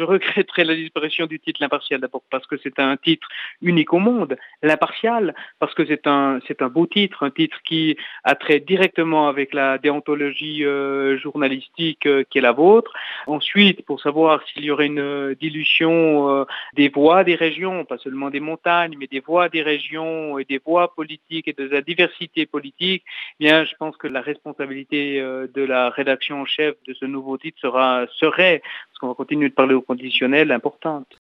je regretterais la disparition du titre L'Impartial, d'abord parce que c'est un titre unique au monde. L'Impartial, parce que c'est un beau titre, un titre qui a trait directement avec la déontologie journalistique qui est la vôtre. Ensuite, pour savoir s'il y aurait une dilution des voix des régions, pas seulement des montagnes, mais des voix des régions et des voix politiques et de la diversité politique, eh bien, je pense que la responsabilité de la rédaction en chef de ce nouveau titre serait, parce qu'on va continuer de parler au conditionnel, importante.